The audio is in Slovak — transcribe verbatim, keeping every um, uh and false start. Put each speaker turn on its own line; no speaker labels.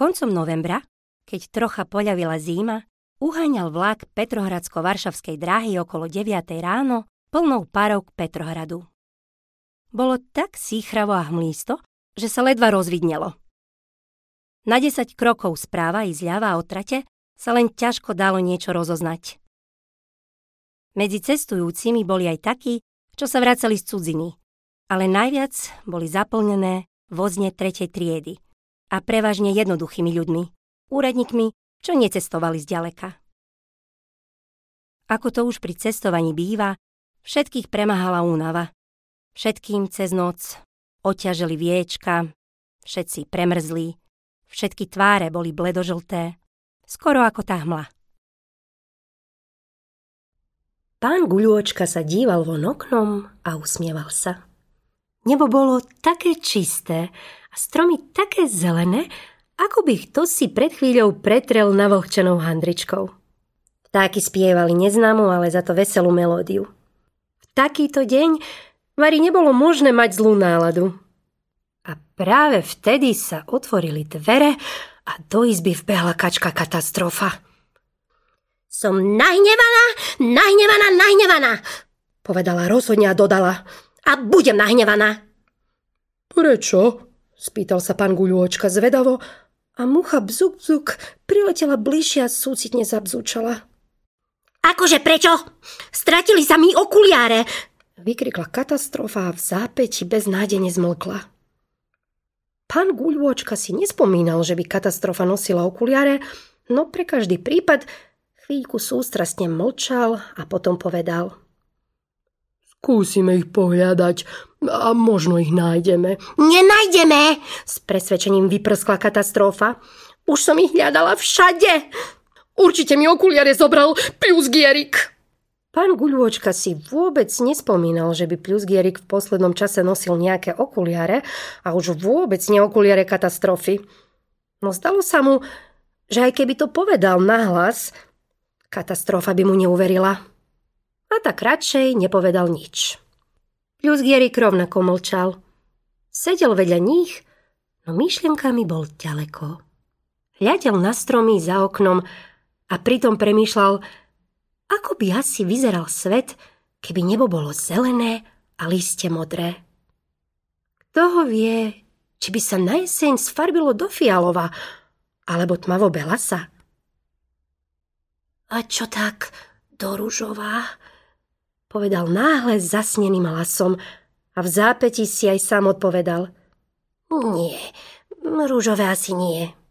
Koncom novembra, keď trocha poľavila zima, uháňal vlak Petrohradsko-Varšavskej dráhy okolo deviatej ráno plnou parou k Petrohradu. Bolo tak síchravo a hmlisto, že sa ledva rozvidnelo. Na desať krokov správa i zľava od trate sa len ťažko dalo niečo rozoznať. Medzi cestujúcimi boli aj takí, čo sa vracali z cudziny, ale najviac boli zaplnené vozne tretej triedy a prevažne jednoduchými ľuďmi, úradníkmi, čo necestovali zďaleka. Ako to už pri cestovaní býva, všetkých premáhala únava. Všetkým cez noc oťažili viečka, všetci premrzli, všetky tváre boli bledožlté, skoro ako tá hmla. Pán Guľôčka sa díval von oknom a usmieval sa. Nebo bolo také čisté a stromy také zelené, ako by kto si pred chvíľou pretrel navlhčenou handričkou. Vtáky spievali neznámu, ale za to veselú melódiu. V takýto deň Mari nebolo možné mať zlú náladu. A práve vtedy sa otvorili dvere a do izby vbehla kačka Katastrofa. Som nahnevaná, nahnevaná, nahnevaná, povedala rozhodne a dodala. A budem nahnevaná. Prečo? Spýtal sa pán Guľôčka zvedavo a mucha bzuk bzuk priletela bližšie a súcitne zabzúčala. Akože prečo? Stratili sa mi okuliare, vykrikla Katastrofa a v zápäti beznádejne zmlkla. Pán Guľôčka si nespomínal, že by Katastrofa nosila okuliare, no pre každý prípad chvíľku sústrastne mlčal a potom povedal. Skúsime ich pohľadať a možno ich nájdeme. Nenájdeme, s presvedčením vyprskla Katastrofa. Už som ich hľadala všade. Určite mi okuliare zobral Pľuzgierik. Pán Guľôčka si vôbec nespomínal, že by Pľuzgierik v poslednom čase nosil nejaké okuliare a už vôbec nie okuliare Katastrofy. No zdalo sa mu, že aj keby to povedal nahlas, Katastrofa by mu neuverila. A tak radšej nepovedal nič. Pľuzgierik rovnako mlčal. Sedel vedľa nich, no myšlienkami bol ďaleko. Hľadel na stromy za oknom a pritom premýšľal, ako by asi vyzeral svet, keby nebo bolo zelené a liste modré. Kto ho vie, či by sa na jeseň sfarbilo do fialova alebo tmavo belasa? A čo tak do ružová? Povedal náhle zasneným hlasom a v zápäti si aj sám odpovedal. Nie, ružové asi nie.